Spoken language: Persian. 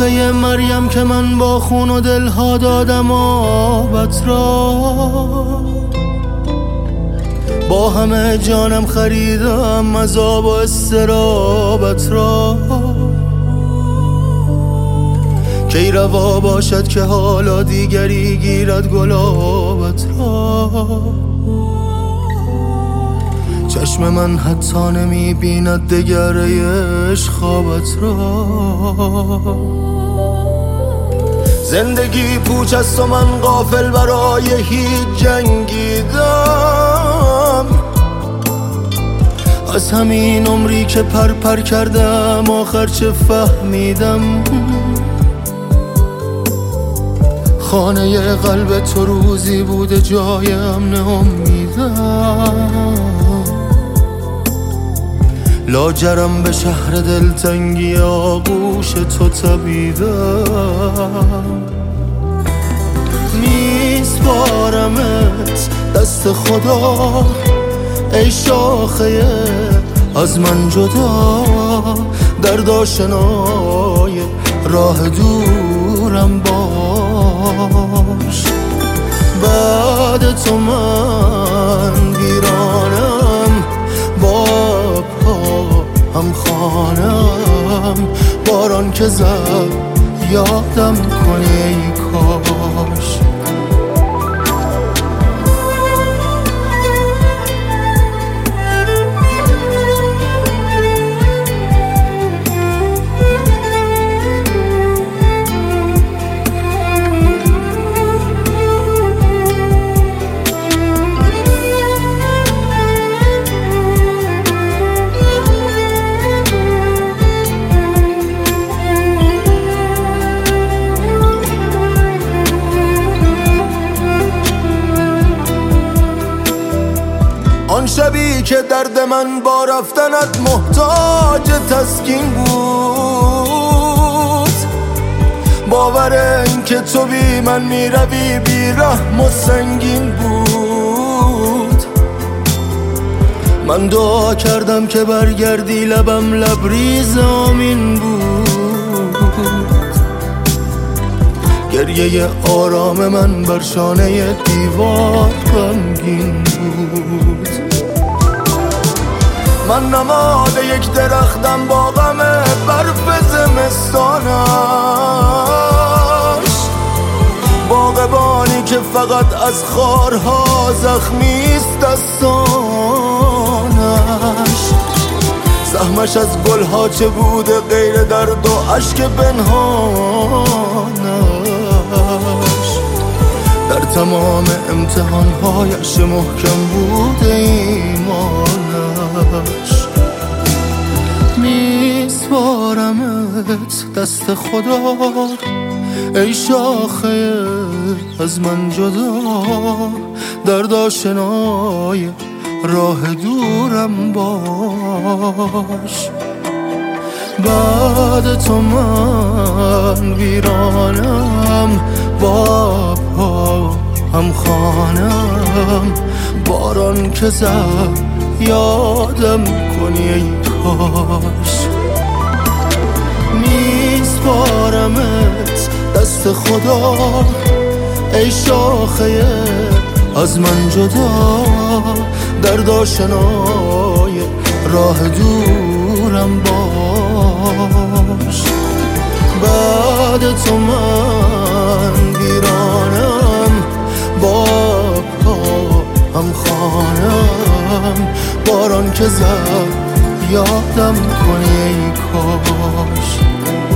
شاخه مریم که من با خون و دلها دادم آبت را، با همه جانم خریدم عذاب و استرابت را. کی روا باشد که حالا دیگری گیرد گلابت را، چشم من حتی نمی بیند دگر عشق خوابت را. زندگی پوچ است و من غافل برای هیچ جنگیدم، از همین عمری که پر کردم آخر چه فهمیدم. خانه قلب تو روزی بوده جای امن امیدم، لاجرم به شهر دلتنگی آغوش تو تپیدم. میسپارمت دست خدا ای شاخه از من جدا، درد آشنای راه دورم باش. بعد تو من ویرانم، با پا هم خانم، باران که زد یادم کنی ای کاش. آن شبی که درد من با رفتنت محتاج تسکین بود، باور این که تو بی من میروی بی رحم و سنگین بود. من دعا کردم که برگردی، لبم لبریز آمین بود. گریه آرام من بر شانه دیوار غمگین بود. من نماد یک درختم با غم برف زمستانش، باغبانی که فقط از خارها زخمیست دستانش. زحمش از گلها چه بوده غیر درد و اشک پنهانش، در تمام امتحانهایش محکم بوده ایمانش. میسپارمت دست خدا ای شاخه از من جدا، درد آشنای راه دورم باش. بعد تو من ویرانم، با پا هم خانم، باران که زد یادم کنی ای کاش. میسپارمت دست خدا ای شاخه از من جدا، درد آشنای راه دورم باش. بعد تو من ویرانم، با پا هم خانم، باران که زد یادم کنی ای کاش.